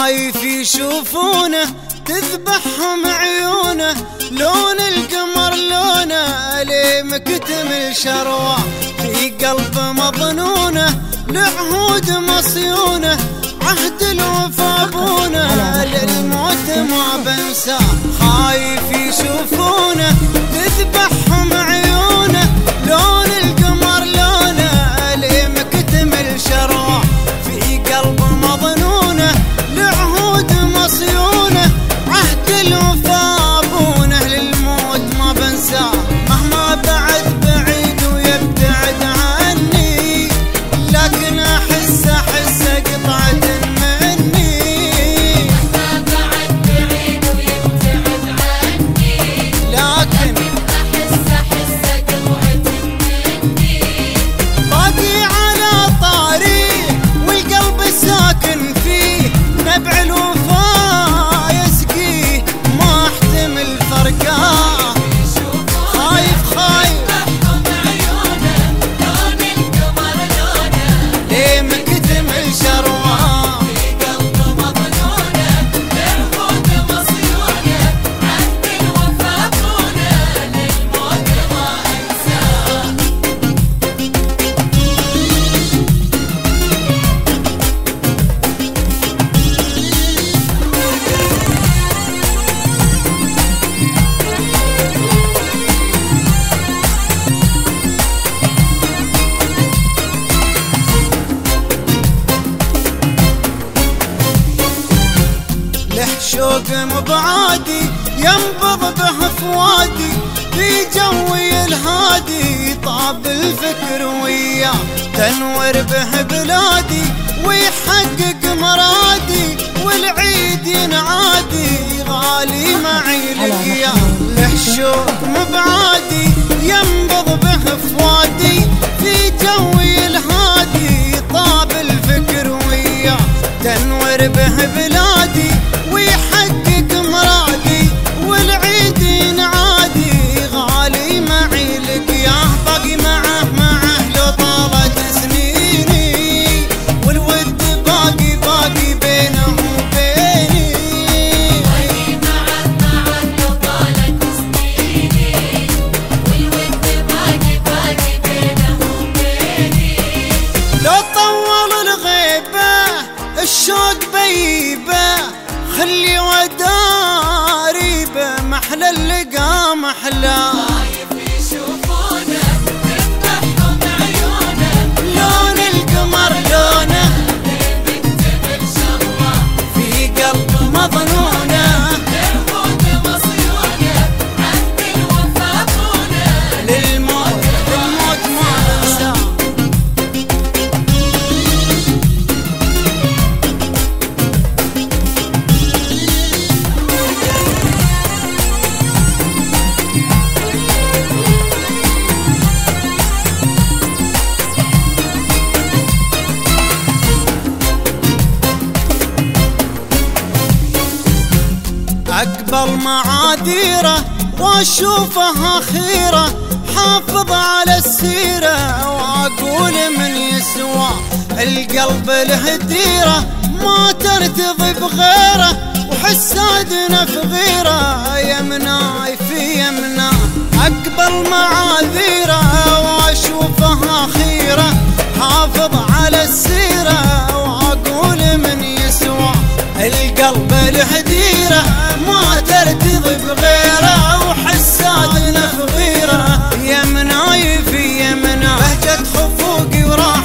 خايف يشوفونه تذبحهم عيونه، لون القمر لونه ليه مكتمل شروه، في قلب مظنونه لعهود مصيونه، عهد الوفا بونه للموت ما بنساه. خايف يشوفونه تذبحهم عيونه، لون القمر لونه ليه مكتمل شروه، في قلب مظنونه لعهود مصيونه، عهد الوفا بونه للموت ما بنساه. مهما بعد بعيد ويبتعد عني، لكن احس قطعة مني. مهما بعد بعيد ويبتعد عني، لكن احس قطعة مني. باقي على طريق والقلب ساكن فيه، نبع الوفا يسقيه ما احتمل فرقاه. خايف ذبحهم عيونه، لون القمر لونه ليه مكتمل شرواه، في قلب مظنونه لعهود مصيونه، عهد الوفا بونه للموت ما انساه. له شوق مبعادي ينبض به فؤادي، في جوي الهادي طاب الفكر وياه، تنور به بلادي ويحقق مرادي، والعيد ينعادي غالي معي لقياه. له شوق مبعادي ينبض به فؤادي، في جوي الهادي طاب الفكر وياه، تنور به بلادي ويحقق مرادي، والعيد ينعادي غالي معي لقياه. باقي معه لو طالت سنيني، والود باقي بينه وبيني. باقي معه لو طالت سنيني، والود باقي بينه وبيني. لو طول الغيبة الشوق بيبه، خلي وداري به محلى اللقا محلاه. خايف يشوفونه تذبحهم عيونه، لون القمر لونه مكتمل شروه، في قلب مظنونه لعهود مصيونه، عهد الوفا بونه للموت ما بنساه. أقبل معاذيره واشوفها خيره، حافظ على السيرة واقول من يسوى، القلب له ديره ما ترتضي بغيره، وحسادنا في غيره يمناي في يمناه. أقبل معاذيره واشوفها خيره، حافظ على السيرة واقول من يسوى، القلب له ديره ما ترتضي بغيره، وحسادنا في غيره يمناي في يمناه. بهجة خفوقي وراحتي